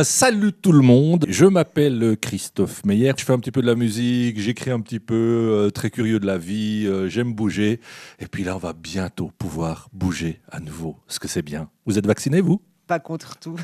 bien, salut tout le monde. Je m'appelle Christophe Meyer. Je fais un petit peu de la musique, j'écris un petit peu, très curieux de la vie, j'aime bouger. Et puis là, on va bientôt pouvoir bouger à nouveau, ce que c'est bien. Vous êtes vacciné, vous ? Pas contre tout.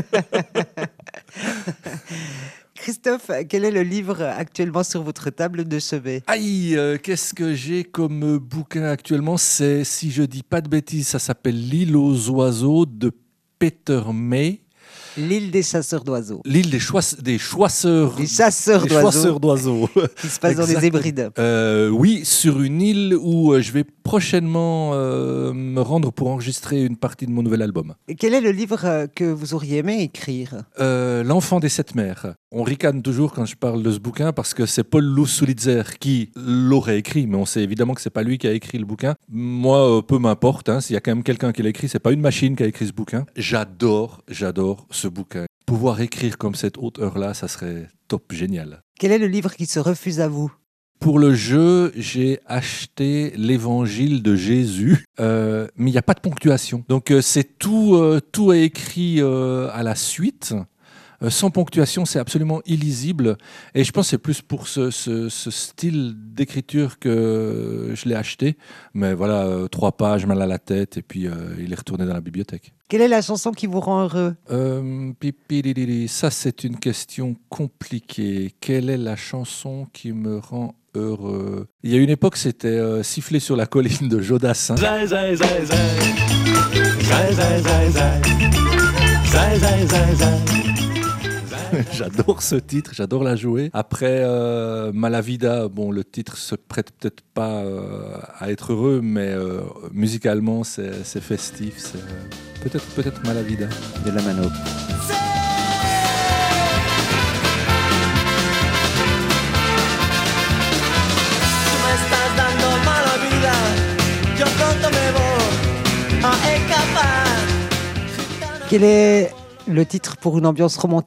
Christophe, quel est le livre actuellement sur votre table de chevet ? Aïe, qu'est-ce que j'ai comme bouquin actuellement ? C'est, si je dis pas de bêtises, ça s'appelle L'île aux oiseaux de Peter May. L'île des chasseurs d'oiseaux. L'île des chasseurs Des chasseurs d'oiseaux. Qui se passe dans les Hébrides. Oui, sur une île où je vais prochainement me rendre pour enregistrer une partie de mon nouvel album. Et quel est le livre que vous auriez aimé écrire ? L'enfant des sept mers. On ricane toujours quand je parle de ce bouquin parce que c'est Paul Lousse-Sulitzer qui l'aurait écrit, mais on sait évidemment que c'est pas lui qui a écrit le bouquin. Moi, peu m'importe, hein, s'il y a quand même quelqu'un qui l'a écrit, c'est pas une machine qui a écrit ce bouquin. J'adore ce bouquin. Pouvoir écrire comme cette auteure-là, ça serait top, génial. Quel est le livre qui se refuse à vous ? Pour le jeu, j'ai acheté l'Évangile de Jésus, mais il n'y a pas de ponctuation. Donc c'est tout est écrit à la suite. Sans ponctuation, c'est absolument illisible. Et je pense que c'est plus pour ce style d'écriture que je l'ai acheté. Mais voilà, 3 pages, mal à la tête, et puis il est retourné dans la bibliothèque. Quelle est la chanson qui vous rend heureux ? Ça, c'est une question compliquée. Quelle est la chanson qui me rend heureux ? Il y a une époque, c'était Siffler sur la colline de Jodassin. Zai, zai, zai, zai. Zai, zai, zai, zai. Zai, zai, zai, zai. J'adore ce titre, j'adore la jouer. Après, Malavida, bon, le titre se prête peut-être pas à être heureux, mais musicalement, c'est festif. C'est, peut-être Malavida. De la Mano. Quel est le titre pour une ambiance romantique ?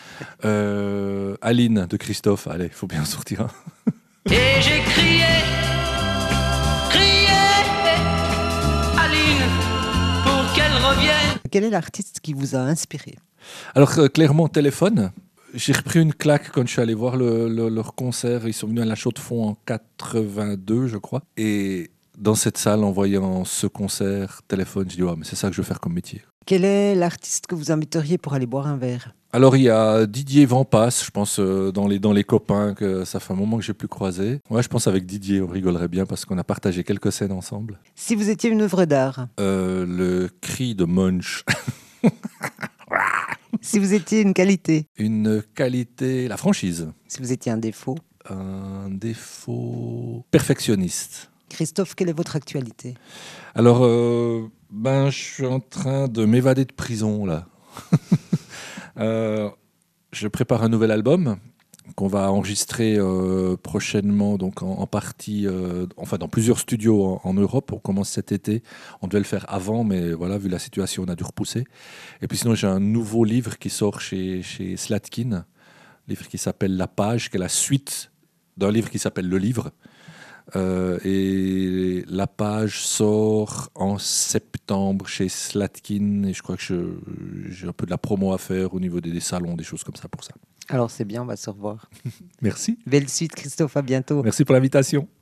Aline de Christophe, allez, il faut bien sortir un. Et j'ai crié, Aline, pour qu'elle revienne. Quel est l'artiste qui vous a inspiré ? Alors, clairement, Téléphone. J'ai repris une claque quand je suis allé voir leur concert. Ils sont venus à la Chaux-de-Fonds en 82, je crois. Et dans cette salle, en voyant ce concert, Téléphone, je dis, mais c'est ça que je veux faire comme métier. Quel est l'artiste que vous inviteriez pour aller boire un verre ? Alors, il y a Didier Vampas, je pense, dans les copains, que ça fait un moment que je n'ai plus croisé. Ouais, je pense avec Didier, on rigolerait bien parce qu'on a partagé quelques scènes ensemble. Si vous étiez une œuvre d'art ? Le cri de Munch. Si vous étiez une qualité ? Une qualité, la franchise. Si vous étiez un défaut ? Un défaut, perfectionniste. Christophe, quelle est votre actualité ? Alors, je suis en train de m'évader de prison, là. Je prépare un nouvel album qu'on va enregistrer prochainement, donc en partie, dans plusieurs studios en Europe. On commence cet été. On devait le faire avant, mais voilà, vu la situation, on a dû repousser. Et puis sinon, j'ai un nouveau livre qui sort chez Slatkin, un livre qui s'appelle La Page, qui est la suite d'un livre qui s'appelle Le Livre. Et La Page sort en septembre chez Slatkin et je crois que j'ai un peu de la promo à faire au niveau des salons, des choses comme ça pour ça. Alors c'est bien, on va se revoir. Merci. Belle suite Christophe, à bientôt. Merci pour l'invitation.